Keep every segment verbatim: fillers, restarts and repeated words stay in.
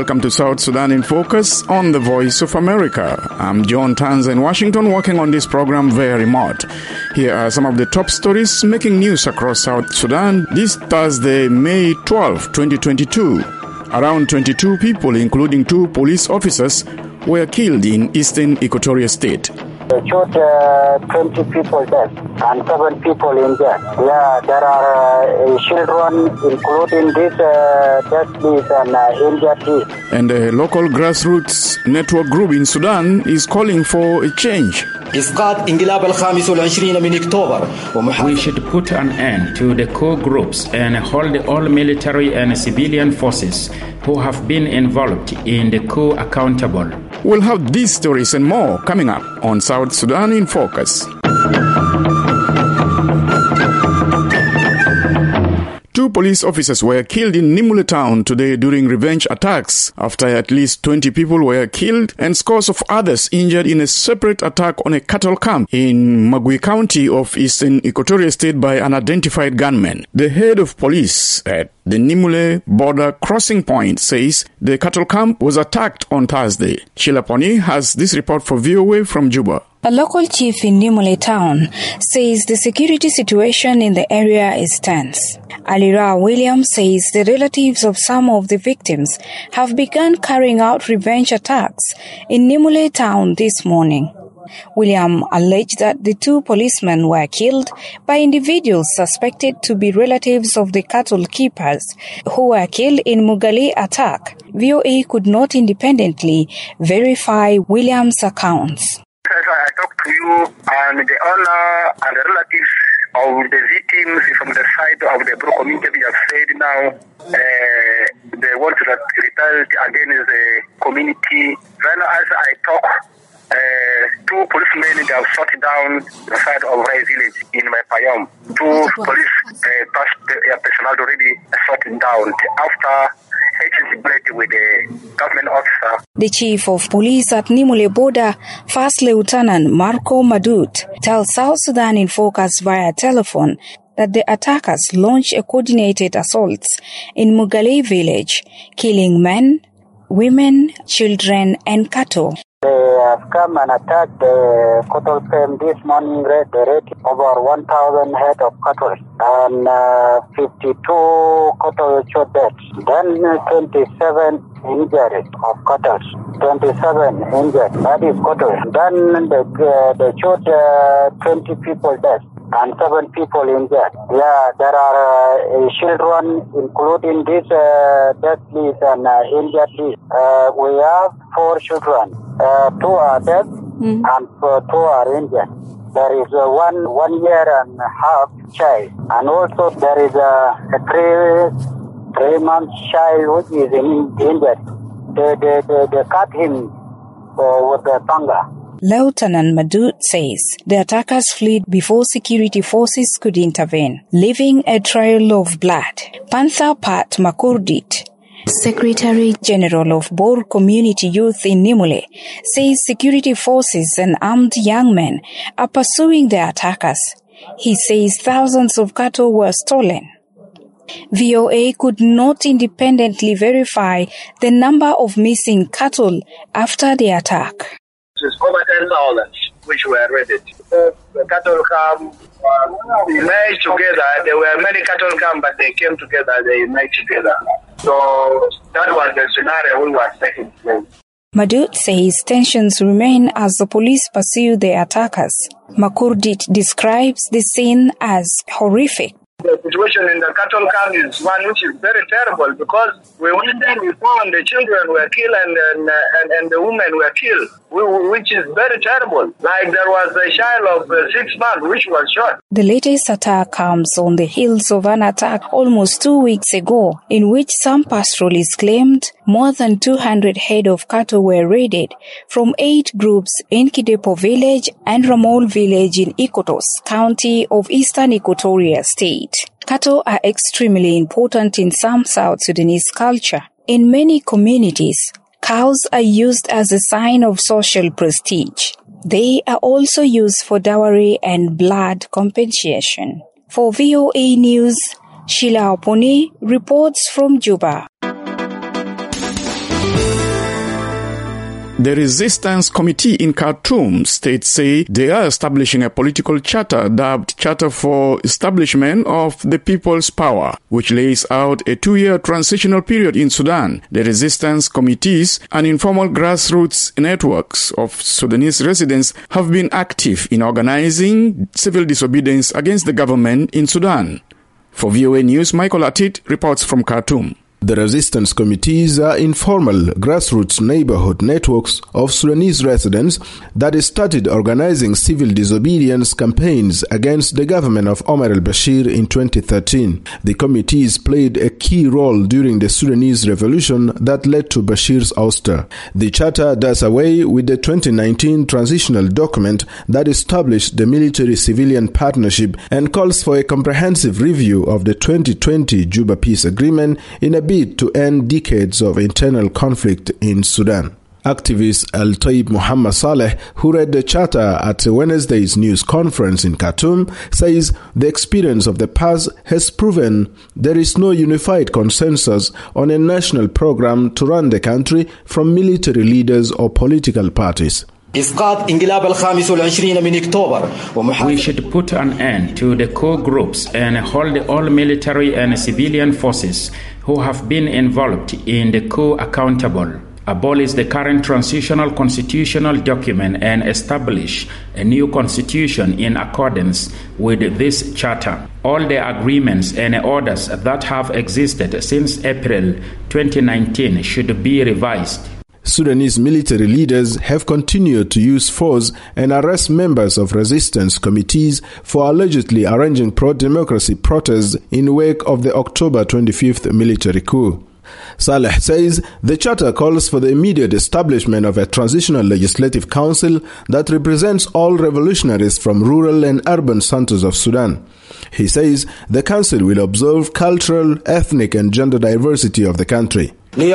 Welcome to South Sudan in Focus on the Voice of America. I'm John Tanz in Washington, working on this program via remote. Here are some of the top stories making news across South Sudan this Thursday, May twelfth, twenty twenty-two. Around twenty-two people, including two police officers, were killed in eastern Equatoria State. They shot uh, twenty people dead and seven people injured. Yeah, there are uh, children, including these uh, deaths and uh, injured. And a local grassroots network group in Sudan is calling for a change. We should put an end to the coup groups and hold all military and civilian forces who have been involved in the coup accountable. We'll have these stories and more coming up on South Sudan in Focus. Two police officers were killed in Nimule town today during revenge attacks after at least twenty people were killed and scores of others injured in a separate attack on a cattle camp in Magui County of eastern Equatoria State by unidentified gunmen. The head of police at the Nimule border crossing point says the cattle camp was attacked on Thursday. Sheila Poni has this report for V O A from Juba. A local chief in Nimule town says the security situation in the area is tense. Alira Williams says the relatives of some of the victims have begun carrying out revenge attacks in Nimule town this morning. William alleged that the two policemen were killed by individuals suspected to be relatives of the cattle keepers who were killed in Mugali attack. V O A could not independently verify William's accounts. I talked to you and the owner and the relatives of the victims from the side of the Bro community. We have said now uh, they want to retaliate against the community. Then as I talk, uh, two policemen they have shot down the side of Rai village in my Payam. Two police uh, personnel already shot down after with the government officer. The chief of police at Nimule border, First Lieutenant Marco Madut, tells South Sudan in Focus via telephone that the attackers launched a coordinated assaults in Mugali village, killing men, women, children, and cattle. They have come and attacked the cattle farm this morning. They raided over one thousand head of cattle and uh, fifty-two cattle shot dead. Then twenty-seven injured of cattle. twenty-seven injured. That is cattle. Then they, uh, they shot uh, twenty people dead and seven people injured. Yeah, there are uh, children, including these uh, deaths and uh, injured. Uh, we have four children. Uh, two are dead mm. and uh, two are injured. There is uh, one one year and a half child, and also there is a, a three three month child which is in, injured. They they they, they cut him uh, with the panga. Lieutenant Madut says the attackers fled before security forces could intervene, leaving a trail of blood. Panther Pat Makurdit, Secretary General of Bor Community Youth in Nimule, says security forces and armed young men are pursuing the attackers. He says thousands of cattle were stolen. V O A could not independently verify the number of missing cattle after the attack. It's over ten thousand which were raided. The, the cattle come, uh, merged together. There were many cattle come, but they came together, they merged together. So that was the scenario we were taking place. Madut says tensions remain as the police pursue the attackers. Makurdit describes the scene as horrific. The situation in the cattle camp is one which is very terrible because we went there before and the children were killed and and, and, and the women were killed, which is very terrible. Like there was a child of uh, six months which was shot. The latest attack comes on the heels of an attack almost two weeks ago in which some pastoralists claimed more than two hundred head of cattle were raided from eight groups in Kidepo village and Ramol village in Ikotos, county of eastern Equatoria State. Cattle are extremely important in some South Sudanese culture. In many communities, cows are used as a sign of social prestige. They are also used for dowry and blood compensation. For V O A News, Sheila Oponi reports from Juba. The Resistance Committee in Khartoum states say they are establishing a political charter dubbed Charter for Establishment of the People's Power, which lays out a two-year transitional period in Sudan. The Resistance Committees and informal grassroots networks of Sudanese residents have been active in organizing civil disobedience against the government in Sudan. For V O A News, Michael Atit reports from Khartoum. The resistance committees are informal grassroots neighborhood networks of Sudanese residents that started organizing civil disobedience campaigns against the government of Omar al-Bashir in twenty thirteen. The committees played a key role during the Sudanese revolution that led to Bashir's ouster. The charter does away with the twenty nineteen transitional document that established the military-civilian partnership and calls for a comprehensive review of the twenty twenty Juba Peace Agreement in a to end decades of internal conflict in Sudan. Activist Al-Taib Muhammad Saleh, who read the charter at Wednesday's news conference in Khartoum, says the experience of the past has proven there is no unified consensus on a national program to run the country from military leaders or political parties. We should put an end to the core groups and hold all military and civilian forces who have been involved in the coup accountable, abolish the current transitional constitutional document and establish a new constitution in accordance with this charter. All the agreements and orders that have existed since April twenty nineteen should be revised. Sudanese military leaders have continued to use force and arrest members of resistance committees for allegedly arranging pro-democracy protests in wake of the October twenty-fifth military coup. Saleh says the charter calls for the immediate establishment of a transitional legislative council that represents all revolutionaries from rural and urban centers of Sudan. He says the council will observe cultural, ethnic and gender diversity of the country. The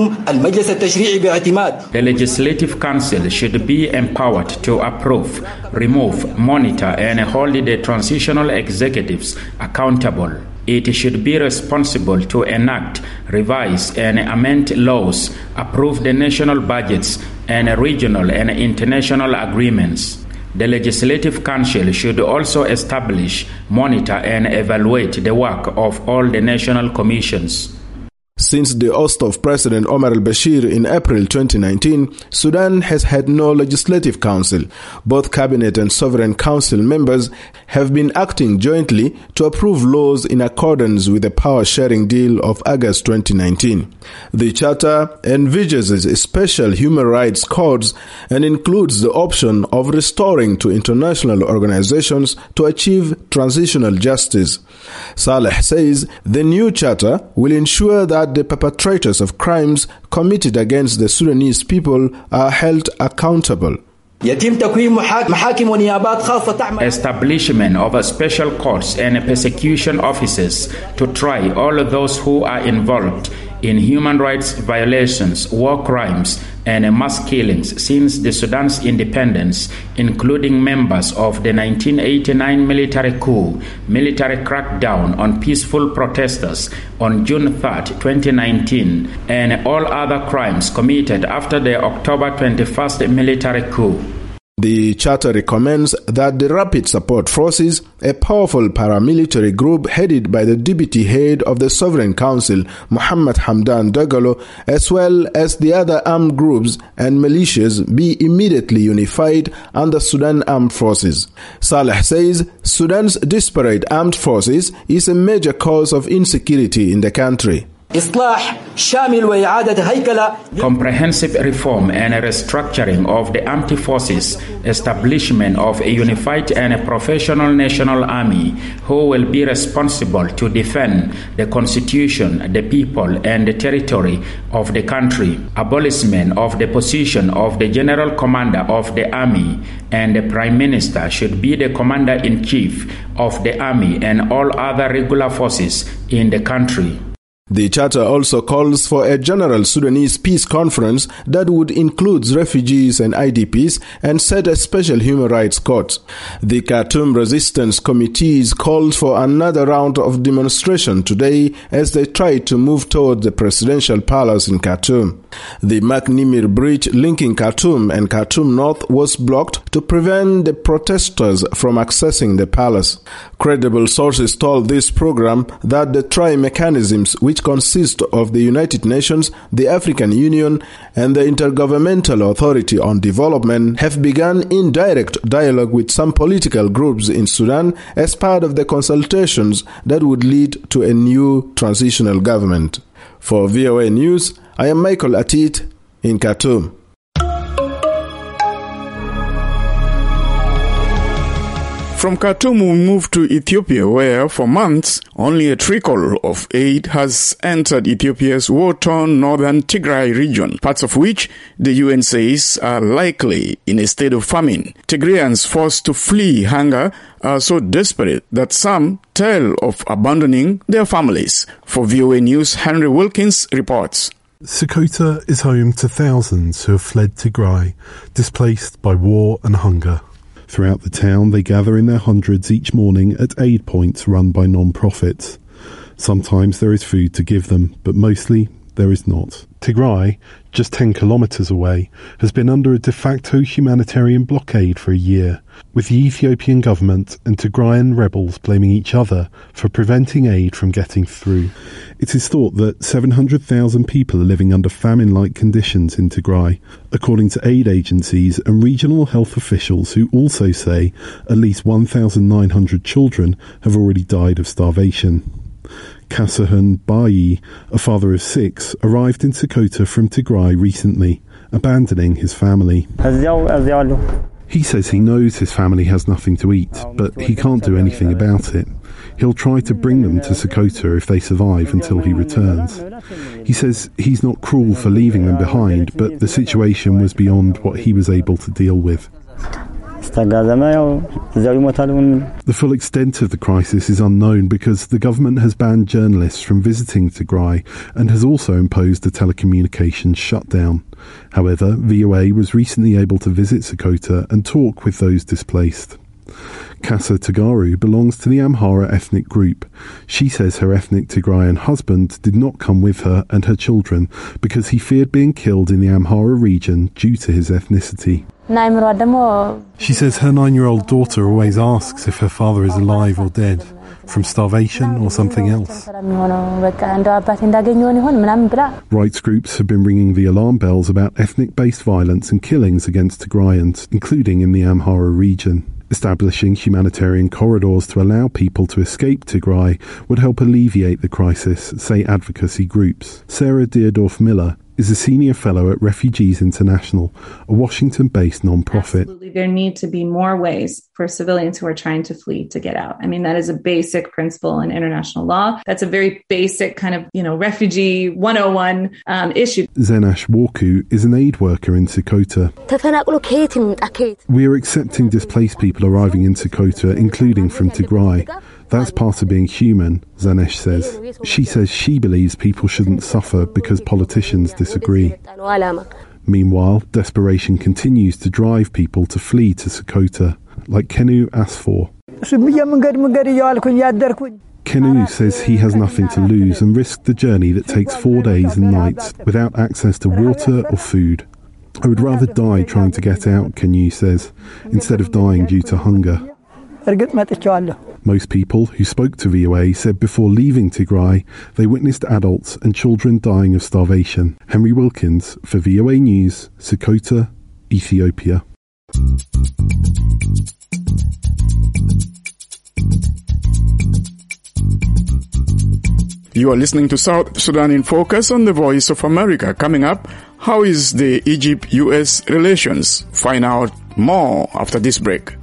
Legislative Council should be empowered to approve, remove, monitor and hold the transitional executives accountable. It should be responsible to enact, revise and amend laws, approve the national budgets and regional and international agreements. The Legislative Council should also establish, monitor and evaluate the work of all the national commissions. Since the oust of President Omar al-Bashir in April twenty nineteen, Sudan has had no legislative council. Both cabinet and sovereign council members have been acting jointly to approve laws in accordance with the power-sharing deal of August twenty nineteen. The charter envisages special human rights codes and includes the option of restoring to international organizations to achieve transitional justice. Saleh says the new charter will ensure that the perpetrators of crimes committed against the Sudanese people are held accountable. Establishment of special courts and persecution officers to try all of those who are involved in human rights violations, war crimes, and mass killings since the Sudan's independence, including members of the nineteen eighty-nine military coup, military crackdown on peaceful protesters on June third, twenty nineteen, and all other crimes committed after the October twenty-first military coup. The charter recommends that the Rapid Support Forces, a powerful paramilitary group headed by the deputy head of the Sovereign Council, Mohammed Hamdan Dagalo, as well as the other armed groups and militias, be immediately unified under Sudan Armed Forces. Saleh says Sudan's disparate armed forces is a major cause of insecurity in the country. Comprehensive reform and restructuring of the armed forces, establishment of a unified and a professional national army who will be responsible to defend the constitution, the people and the territory of the country, abolishment of the position of the general commander of the army, and the prime minister should be the commander-in-chief of the army and all other regular forces in the country. The charter also calls for a general Sudanese peace conference that would include refugees and I D Ps and set a special human rights court. The Khartoum Resistance Committees called for another round of demonstration today as they try to move toward the presidential palace in Khartoum. The Maknimir Bridge linking Khartoum and Khartoum North was blocked to prevent the protesters from accessing the palace. Credible sources told this program that the tri-mechanisms which consist of the United Nations, the African Union, and the Intergovernmental Authority on Development have begun indirect dialogue with some political groups in Sudan as part of the consultations that would lead to a new transitional government. For V O A News, I am Michael Atit in Khartoum. From Khartoum, we move to Ethiopia, where for months only a trickle of aid has entered Ethiopia's war-torn northern Tigray region, parts of which the U N says are likely in a state of famine. Tigrayans forced to flee hunger are so desperate that some tell of abandoning their families. For V O A News, Henry Wilkins reports. Sokoto is home to thousands who have fled Tigray, displaced by war and hunger. Throughout the town, they gather in their hundreds each morning at aid points run by non-profits. Sometimes there is food to give them, but mostly there is not. Tigray, just ten kilometres away, has been under a de facto humanitarian blockade for a year, with the Ethiopian government and Tigrayan rebels blaming each other for preventing aid from getting through. It is thought that seven hundred thousand people are living under famine-like conditions in Tigray, according to aid agencies and regional health officials who also say at least one thousand nine hundred children have already died of starvation. Kasahun Bayi, a father of six, arrived in Sokoto from Tigray recently, abandoning his family. He says he knows his family has nothing to eat, but he can't do anything about it. He'll try to bring them to Sokoto if they survive until he returns. He says he's not cruel for leaving them behind, but the situation was beyond what he was able to deal with. The full extent of the crisis is unknown because the government has banned journalists from visiting Tigray and has also imposed a telecommunications shutdown. However, V O A was recently able to visit Sokoto and talk with those displaced. Kasa Tagaru belongs to the Amhara ethnic group. She says her ethnic Tigrayan husband did not come with her and her children because he feared being killed in the Amhara region due to his ethnicity. She says her nine-year-old daughter always asks if her father is alive or dead, from starvation or something else. Rights groups have been ringing the alarm bells about ethnic-based violence and killings against Tigrayans, including in the Amhara region. Establishing humanitarian corridors to allow people to escape Tigray would help alleviate the crisis, say advocacy groups. Sarah Deardorff-Miller is a senior fellow at Refugees International, a Washington-based non-profit. Absolutely. There need to be more ways for civilians who are trying to flee to get out. I mean, that is a basic principle in international law. That's a very basic kind of, you know, refugee one oh one um, issue. Zenash Warku is an aid worker in Sokoto. We are accepting displaced people arriving in Sokoto, including from Tigray. That's part of being human, Zanesh says. She says she believes people shouldn't suffer because politicians disagree. Meanwhile, desperation continues to drive people to flee to Sokoto, like Kenu Asfor. Kenu says he has nothing to lose and risked the journey that takes four days and nights without access to water or food. I would rather die trying to get out, Kenu says, instead of dying due to hunger. Most people who spoke to V O A said before leaving Tigray, they witnessed adults and children dying of starvation. Henry Wilkins for V O A News, Sokoto, Ethiopia. You are listening to South Sudan in Focus on the Voice of America. Coming up, how is the Egypt U S relations? Find out more after this break.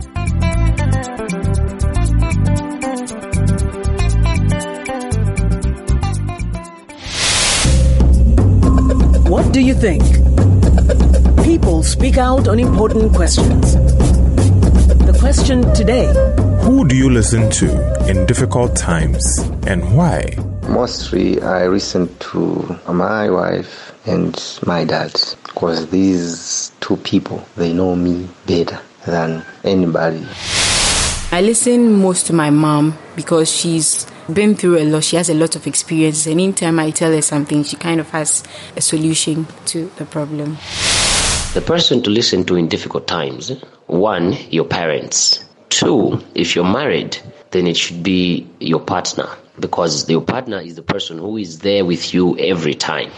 What do you think? People speak out on important questions. The question today: who do you listen to in difficult times and why? Mostly I listen to my wife and my dad, because these two people, they know me better than anybody. I listen most to my mom because she's been through a lot. She has a lot of experience. And anytime I tell her something, she kind of has a solution to the problem. The person to listen to in difficult times, one, your parents. Two, if you're married, then it should be your partner, because your partner is the person who is there with you every time.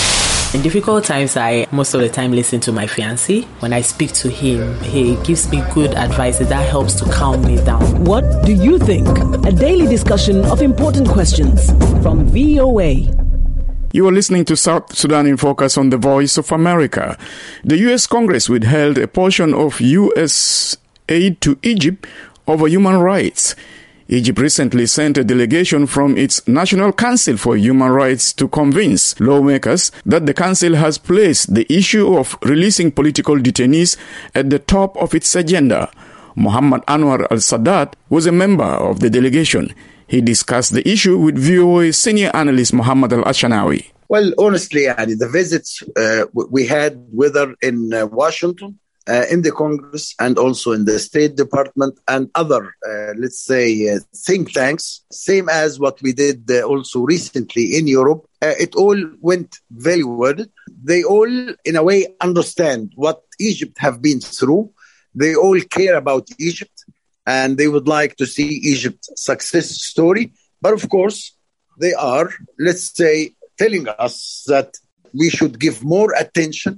In difficult times, I most of the time listen to my fiancé. When I speak to him, he gives me good advice that helps to calm me down. What do you think? A daily discussion of important questions from V O A. You are listening to South Sudan in Focus on the Voice of America. The U S Congress withheld a portion of U S aid to Egypt over human rights. Egypt recently sent a delegation from its National Council for Human Rights to convince lawmakers that the council has placed the issue of releasing political detainees at the top of its agenda. Muhammad Anwar al-Sadat was a member of the delegation. He discussed the issue with V O A senior analyst Muhammad Al-Ashanawi. Well, honestly, Adi, the visits uh, we had, whether in uh, Washington, Uh, in the Congress, and also in the State Department and other, uh, let's say, uh, think tanks, same as what we did uh, also recently in Europe, uh, it all went very well. They all, in a way, understand what Egypt have been through. They all care about Egypt, and they would like to see Egypt's success story. But of course, they are, let's say, telling us that we should give more attention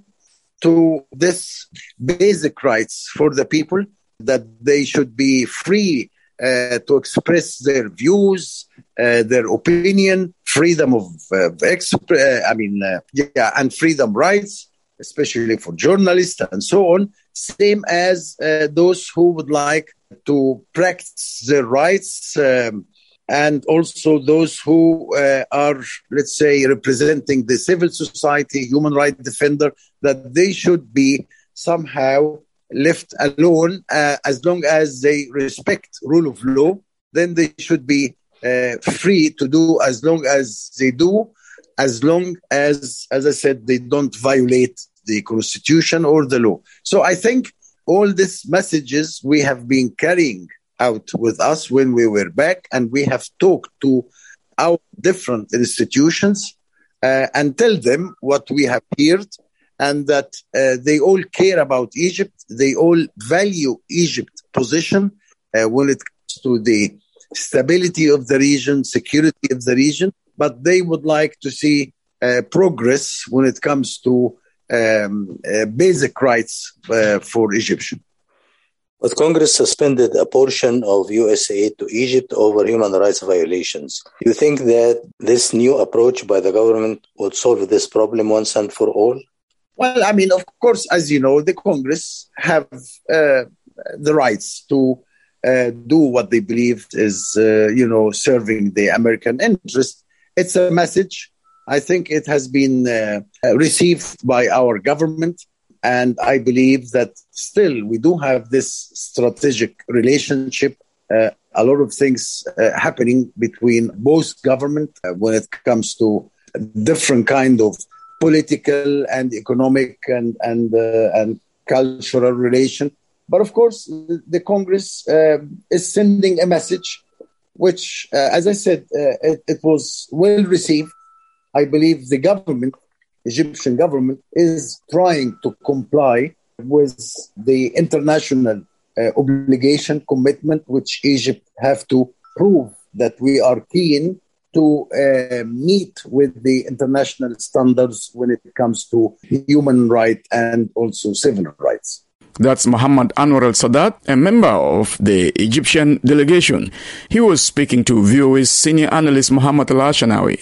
to this basic rights for the people, that they should be free uh, to express their views, uh, their opinion, freedom of uh, exp- uh, I mean, uh, yeah, and freedom rights, especially for journalists and so on, same as uh, those who would like to practice their rights, um, and also those who uh, are, let's say, representing the civil society, human rights defender, that they should be somehow left alone uh, as long as they respect rule of law. Then they should be uh, free to do as long as they do, as long as, as I said, they don't violate the constitution or the law. So I think all these messages we have been carrying out with us when we were back, and we have talked to our different institutions uh, and tell them what we have heard, and that uh, they all care about Egypt. They all value Egypt's position uh, when it comes to the stability of the region, security of the region, but they would like to see uh, progress when it comes to um, uh, basic rights uh, for Egyptians. But Congress suspended a portion of U S aid to Egypt over human rights violations. Do you think that this new approach by the government would solve this problem once and for all? Well, I mean, of course, as you know, the Congress have uh, the rights to uh, do what they believe is, uh, you know, serving the American interest. It's a message. I think it has been uh, received by our government. And I believe that still we do have this strategic relationship, uh, a lot of things uh, happening between both government uh, when it comes to different kind of political and economic and and uh, and cultural relation. But of course, the Congress uh, is sending a message, which, uh, as I said, uh, it, it was well received. I believe the government, Egyptian government, is trying to comply with the international uh, obligation, commitment, which Egypt have to prove that we are keen to uh, meet with the international standards when it comes to human rights and also civil rights. That's Muhammad Anwar al-Sadat, a member of the Egyptian delegation. He was speaking to V O A's senior analyst Muhammad Al-Ashanawi.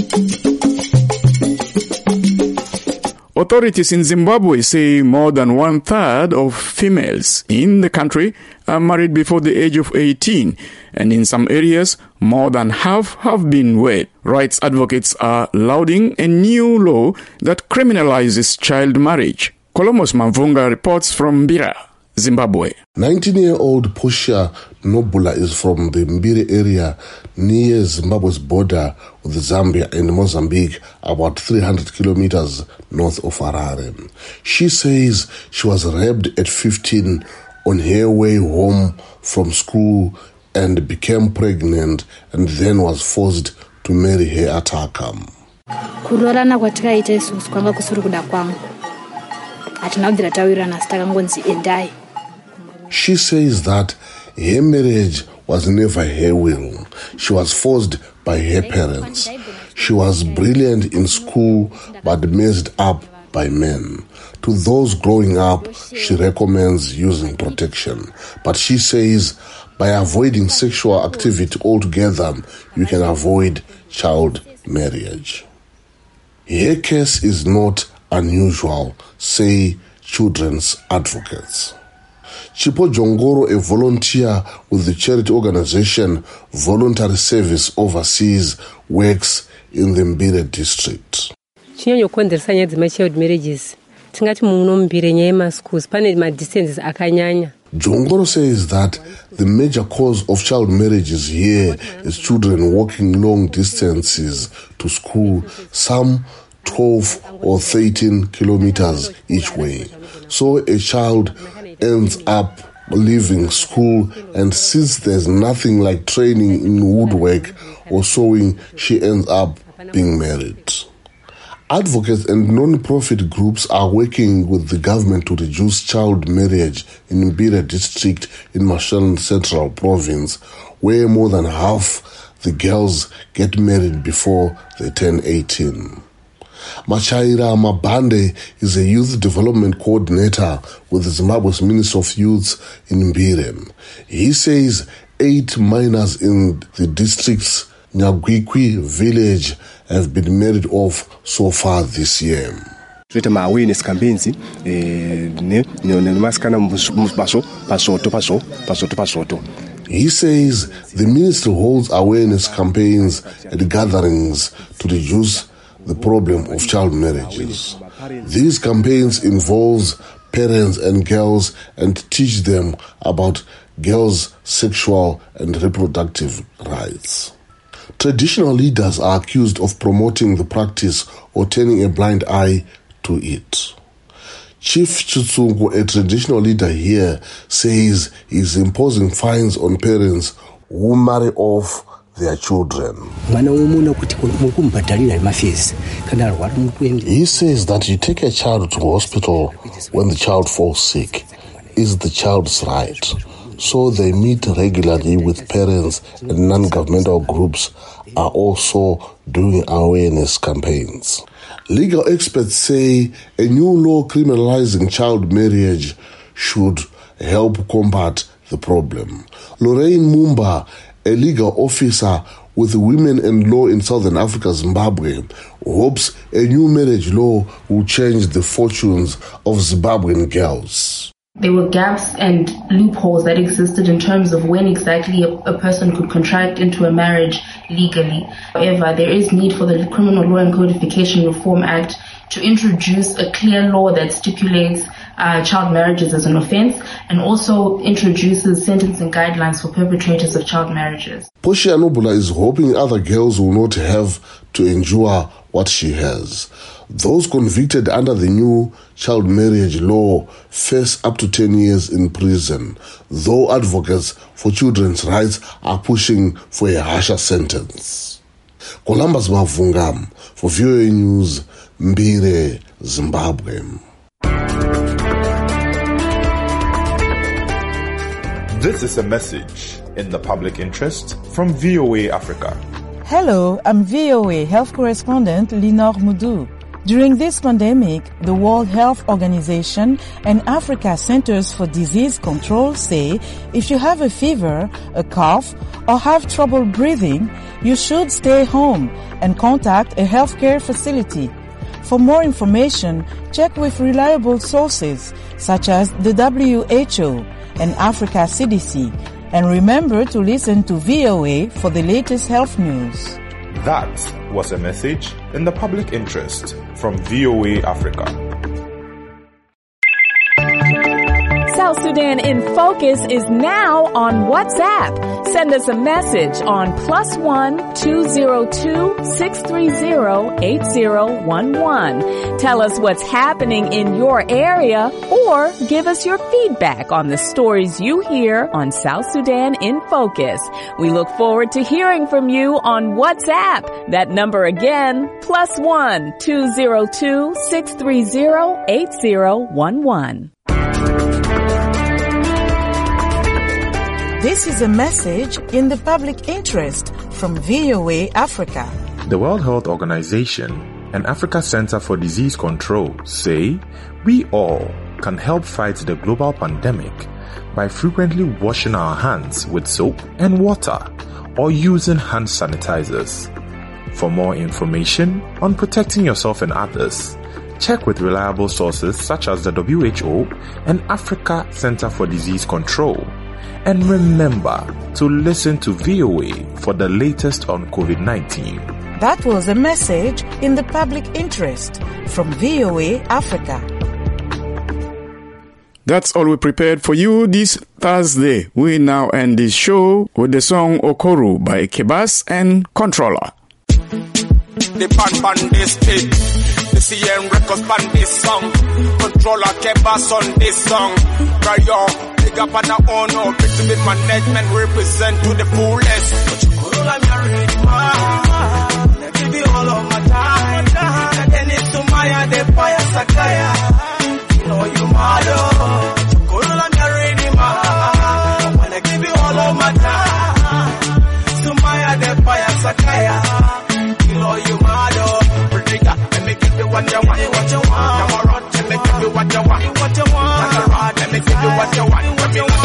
Authorities in Zimbabwe say more than one-third of females in the country are married before the age of eighteen, and in some areas, more than half have been wed. Rights advocates are lauding a new law that criminalizes child marriage. Columbus Mavunga reports from Bira. Zimbabwe. nineteen-year-old Portia Nobula is from the Mbire area near Zimbabwe's border with Zambia and Mozambique, about three hundred kilometers north of Harare. She says she was raped at fifteen on her way home from school and became pregnant and then was forced to marry her attacker. Kurorana kwatakaita isusu kwanga kusuri kuda kwangu. Atinabdira tawirana sitaka ngonzi endai. She says that her marriage was never her will. She was forced by her parents. She was brilliant in school but messed up by men. To those growing up, she recommends using protection. But she says by avoiding sexual activity altogether, you can avoid child marriage. Her case is not unusual, say children's advocates. Chipo Jongoro, a volunteer with the charity organization Voluntary Service Overseas, works in the Mbire district. Chinyo konderesa nyaya dzemachild marriages. Tingati muno Mbire nyaya yemaschools pane madistances akanyanya. Jongoro says that the major cause of child marriages here is children walking long distances to school, some twelve or thirteen kilometers each way. So a child ends up leaving school, and since there's nothing like training in woodwork or sewing, she ends up being married. Advocates and non-profit groups are working with the government to reduce child marriage in Mbire district in Mashonaland Central Province, where more than half the girls get married before they turn eighteen. Machaira Mabande is a youth development coordinator with the Zimbabwe's Ministry of Youth in Mbire. He says eight minors in the district's Nyagwikwi village have been married off so far this year. awareness campaigns He says the ministry holds awareness campaigns and gatherings to reduce the problem of child marriages. These campaigns involve parents and girls and teach them about girls' sexual and reproductive rights. Traditional leaders are accused of promoting the practice or turning a blind eye to it. Chief Chitsungu, a traditional leader here, says he's imposing fines on parents who marry off their children. He says that you take a child to hospital when the child falls sick is the child's right. So they meet regularly with parents, and non-governmental groups are also doing awareness campaigns. Legal experts say a new law criminalizing child marriage should help combat the problem. Lorraine Mumba, a legal officer with Women and Law in Southern Africa, Zimbabwe, hopes a new marriage law will change the fortunes of Zimbabwean girls. There were gaps and loopholes that existed in terms of when exactly a, a person could contract into a marriage legally. However, there is need for the Criminal Law and Codification Reform Act to introduce a clear law that stipulates uh, child marriages as an offense and also introduces sentencing guidelines for perpetrators of child marriages. Portia Nobula is hoping other girls will not have to endure what she has. Those convicted under the new child marriage law face up to ten years in prison, though advocates for children's rights are pushing for a harsher sentence. Columbus Mavungam for V O A News, Mbire, Zimbabwe. This is a message in the public interest from V O A Africa. Hello, I'm V O A health correspondent Linor Mudu. During this pandemic, the World Health Organization and Africa Centers for Disease Control say if you have a fever, a cough, or have trouble breathing, you should stay home and contact a healthcare facility. For more information, check with reliable sources such as the W H O and Africa C D C. And remember to listen to V O A for the latest health news. That was a message in the public interest from V O A Africa. South Sudan in Focus is now on WhatsApp. Send us a message on plus one two zero two six three zero eight zero one one. Tell us what's happening in your area or give us your feedback on the stories you hear on South Sudan in Focus. We look forward to hearing from you on WhatsApp. That number again, plus one two zero two six three zero eight zero one one. This is a message in the public interest from V O A Africa. The World Health Organization and Africa Center for Disease Control say we all can help fight the global pandemic by frequently washing our hands with soap and water or using hand sanitizers. For more information on protecting yourself and others, check with reliable sources such as the W H O and Africa Center for Disease Control. And remember to listen to V O A for the latest on COVID nineteen. That was a message in the public interest from V O A Africa. That's all we prepared for you this Thursday. We now end this show with the song Okoro by Kebas and Controller. The pan pan this beat, the C M records pan this song. Controller Kebas on this song. Rayo. Up on the owner, victim management represent to the fullest. But you could all I'm ready, man. They give you all of my time. And then it's to Maya, the fire Sakaya. You know you mother. But you could all I'm ready, man. When I give you all of my time. To Maya, the fire Sakaya. You know you mother. Predica, let me give you what you want. What you want. Come around, let me give you what you want. What you want. Come around, let me give you what you want.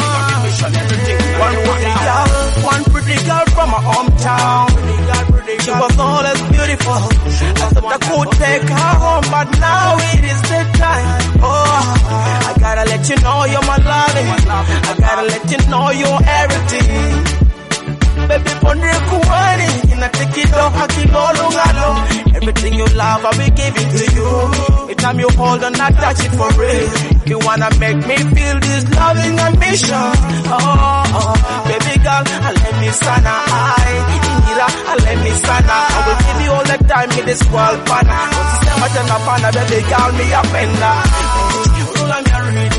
One pretty girl, one pretty girl from my hometown. She was always beautiful. I thought I could take her home, but now it is the time. Oh, I gotta let you know you're my loving. I gotta let you know you're everything. Baby, pondre kuwani, inatekido hakilolo ngalo. Everything you love, I'll be giving to you. Every time you hold on, I touch it for real. You wanna make me feel this loving ambition. Oh, oh, baby girl, I let me sana. I, Indira, I let me sana. I will give you all the time in this world, pana. What's the same as a pana, baby girl, me up and down. All I'm married,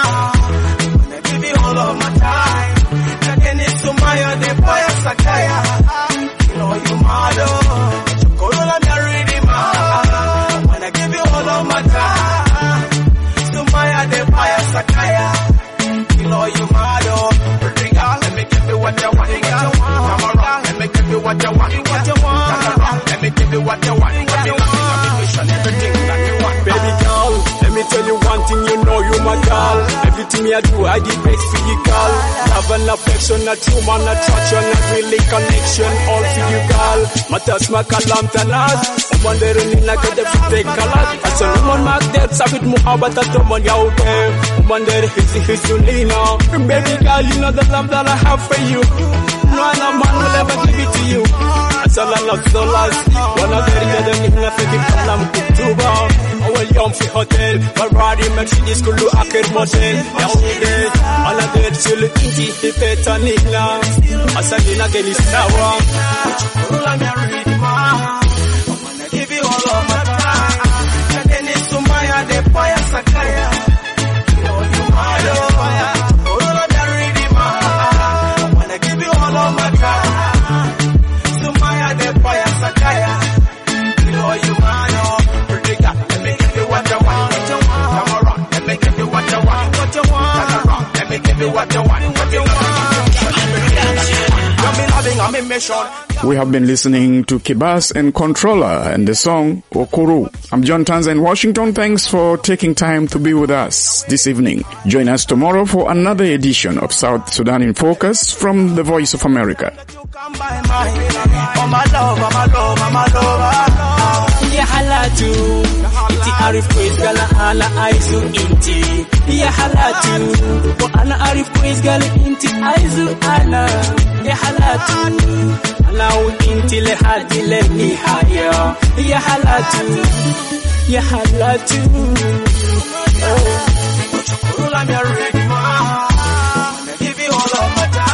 man. I give you all of my time. And then it's to Maya, the boy, Sakaya. You know you mother. All I'm married, man. When I give you all of my time. To Maya, the boy, Sakaya. You know you mother. Pretty girl, let me give you what you want. Come around, let me give you what you want. What you want. Come around, let me give you what you want. What you want. Everything that you want. Baby girl, let me tell you one thing, you know you my girl. Everything me I do, I did best for you, girl. Love and affection, not human attraction, not really connection, all for you, girl. Matas makalam tanas, wondering in like a different color. As a woman, my debts, I with muhabbat at the one out there. Wonder his his Lina. Baby girl, you know the love that I have for you. No other man will ever give it to you. As a land of dollars, one of the other in a fifty kalam kutuba. Our young fi hotel, Ferrari, Mercedes, Kulu, Aker motel. Yahudi, all of the children, Inti, Hipeta, Nina. Asalina, Gelistawa. All I'm married, man. I wanna give you all of my time. And then it's to Maya, the fire Sakaya. You know you mother. All I'm married, man. I wanna give you all of my time. To Maya, the fire Sakaya. You know you mother. Predica, let me give you what you want. What you want. Come around, let me give you what you want. What you want. Come around, let me give you what you want. What you want. You've been having a mission. We have been listening to Kebas and Controller and the song Okoro. I'm John Tanza in Washington. Thanks for taking time to be with us this evening. Join us tomorrow for another edition of South Sudan in Focus from the Voice of America. Ya halatu iti arif kuis gala ala aizu inti ya halatu wa ana arif kuis gala inti aizu ana ya halatu ana inti le hadi le nihaya ya halatu ya halatu oh. Give you all of my time.